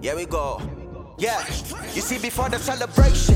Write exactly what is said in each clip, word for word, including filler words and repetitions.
Here we go. Yeah, you see, before the celebration,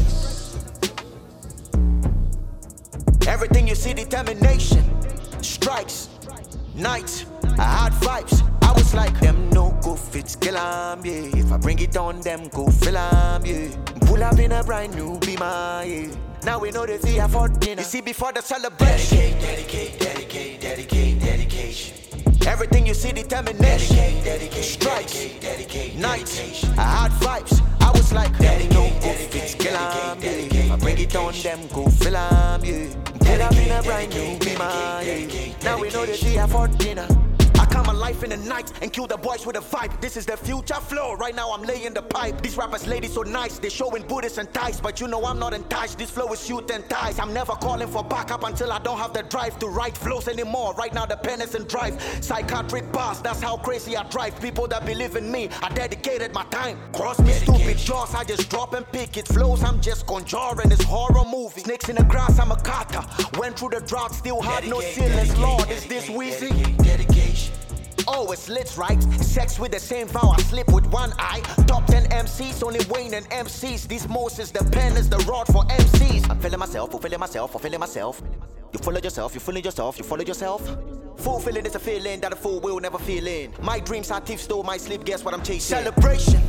everything you see, determination, strikes, nights, I had vibes. I was like, them no go fit skill am, yeah. If I bring it on, them go fill am, yeah. Pull up in a brand new Beamer, yeah. Now we know the fee for dinner. You see, before the celebration, dedicate, dedicate, dedicate, dedicate, dedication. Everything you see, determination, dedicate, dedicate, strikes, dedicate, dedicate, nights, I had vibes. I was like, them no go fit skill am, yeah. If I bring it on, them go fill am, yeah. Pull up in a brand new Beamer, yeah. Now we know the fee for dinner. My life in the night and kill the boys with a vibe. This is the future flow. Right now I'm laying the pipe. These rappers ladies so nice. They showing booties and ties, but you know I'm not enticed. This flow is shoot and ties. I'm never calling for backup until I don't have the drive to write flows anymore. Right now the pen is in drive. Psychiatric bars, that's how crazy I drive. People that believe in me, I dedicated my time. Cross me stupid jaws, I just drop and pick it. Flows, I'm just conjuring this horror movie. Snakes in the grass, I'm a carter. Went through the drought, still had no ceilings. Lord, is this wheezy? Dedication. Oh, it's lit, right? Sex with the same vow, I slip with one eye. Top ten M Cs, only Wayne and M Cs. These Moses, the pen is the rod for M Cs. I'm feeling myself, fulfilling myself, fulfilling myself. You follow yourself, you fooling yourself, you follow yourself. Fulfilling is a feeling that a fool will never feel in. My dreams are thieves stole my sleep, guess what I'm chasing? Celebration.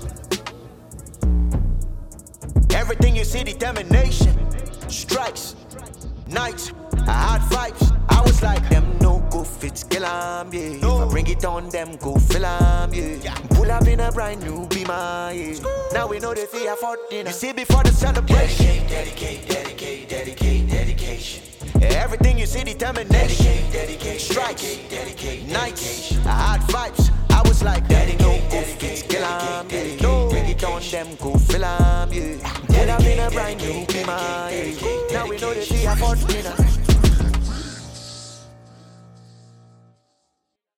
Everything you see, determination. Strikes, nights, I had vibes. I was like, them no go fit skill am, yeah. No. If I bring it on, them go fill am, yeah. yeah. Pull up in a brand new Beamer, yeah. Now we know the fee for dinner. You see, before the celebration, dedicate, dedicate, dedicate, dedicate, dedication. Everything you see, determination, dedicate, dedicate, strikes, dedicate, dedicate, nights, I had vibes. I was like, them no go fit skill am, yeah. No. Bring it on, them go fill am, yeah. Pull up in a brand new Beamer, yeah. Now we know the fee for dinner.